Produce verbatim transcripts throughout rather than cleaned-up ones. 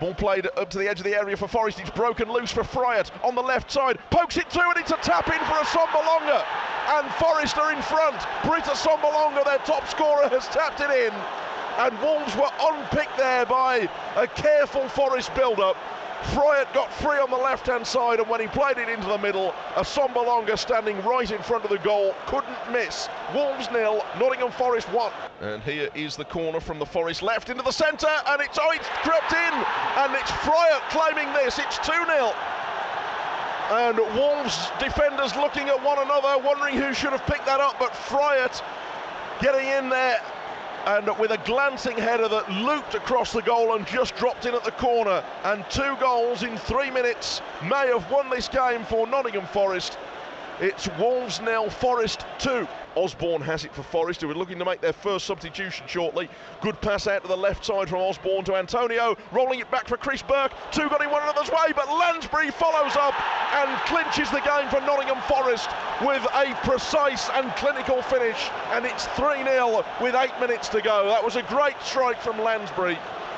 Ball played up to the edge of the area for Forest. It's broken loose for Fryatt on the left side. Pokes it through and it's a tap in for Assombalonga. And Forest are in front. Britt Assombalonga, their top scorer, has tapped it in. And Wolves were unpicked there by a careful Forest build-up. Fryatt got free on the left-hand side, and when he played it into the middle, Assombalonga standing right in front of the goal couldn't miss. Wolves nil, Nottingham Forest one. And here is the corner from the Forest left into the centre, and it's oh, it's crept in, and it's Fryatt claiming this. It's two nil. And Wolves defenders looking at one another, wondering who should have picked that up, but Fryatt getting in there, and with a glancing header that looped across the goal and just dropped in at the corner. And two goals in three minutes may have won this game for Nottingham Forest. It's Wolves nil, Forest two. Osborne has it for Forest, who are looking to make their first substitution shortly. Good pass out to the left side from Osborne to Antonio, rolling it back for Chris Burke. Two got in one another's way, but Lansbury follows up and clinches the game for Nottingham Forest with a precise and clinical finish, and it's three nil with eight minutes to go. That was a great strike from Lansbury.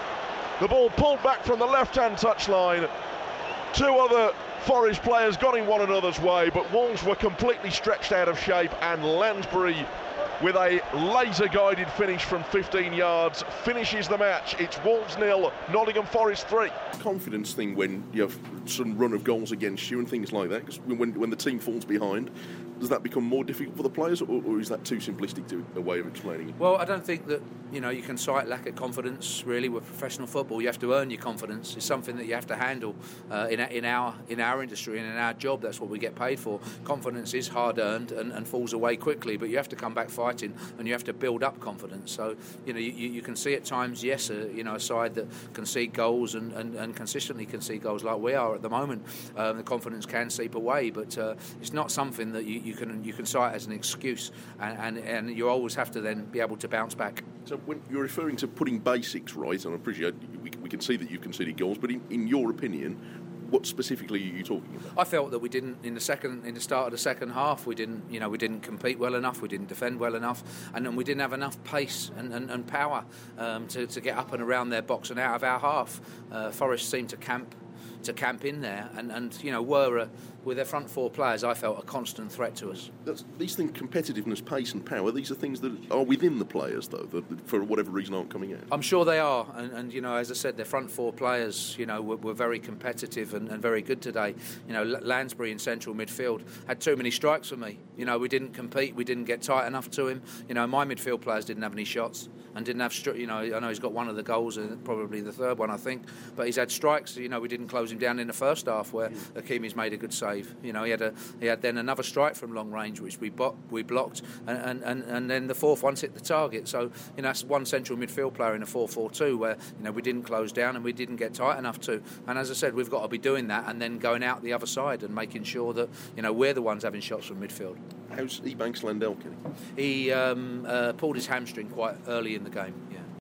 The ball pulled back from the left-hand touchline. Two other Forest players got in one another's way, but Wolves were completely stretched out of shape, and Lansbury, with a laser-guided finish from fifteen yards, finishes the match. It's Wolves nil, Nottingham Forest three. Confidence thing when you have some run of goals against you and things like that, because when, when the team falls behind, does that become more difficult for the players, or, or is that too simplistic to a way of explaining it? Well, I don't think that, you know, you can cite lack of confidence really with professional football. You have to earn your confidence. It's something that you have to handle uh, in, in our in our industry and in our job. That's what we get paid for. Confidence is hard earned and, and falls away quickly, but you have to come back fighting and you have to build up confidence. So, you know, you, you can see at times, yes, uh, you know, a side that concede goals and, and, and consistently concede goals like we are at the moment, um, the confidence can seep away, but uh, it's not something that you, you can you can cite as an excuse, and, and, and you always have to then be able to bounce back. So when you're referring to putting basics right, and I appreciate we, we can see that you've conceded goals, but in, in your opinion, what specifically are you talking about? I felt that we didn't in the second, in the start of the second half. We didn't, you know, we didn't compete well enough. We didn't defend well enough, and then we didn't have enough pace and, and, and power um, to, to get up and around their box and out of our half. Uh, Forest seemed to camp. to camp in there and, and you know, were, a, with their front four players, I felt, a constant threat to us. That's, these things, competitiveness, pace and power, these are things that are within the players, though, that for whatever reason aren't coming out. I'm sure they are, and, and you know, as I said, their front four players, you know, were, were very competitive and, and very good today. You know, Lansbury in central midfield had too many strikes for me. You know, we didn't compete, we didn't get tight enough to him. You know, my midfield players didn't have any shots and didn't have, stri- you know, I know he's got one of the goals, and probably the third one, I think, but he's had strikes. You know, we didn't close him down in the first half where Hakimi's made a good save. You know, he had a he had then another strike from long range which we bo- we blocked, and, and, and, and then the fourth one's hit the target. So, you know, that's one central midfield player in a four four two where, you know, we didn't close down and we didn't get tight enough to. And as I said, we've got to be doing that and then going out the other side and making sure that, you know, we're the ones having shots from midfield. How's Ebanks Landell, Kenny? He um, uh, pulled his hamstring quite early in the game, yeah.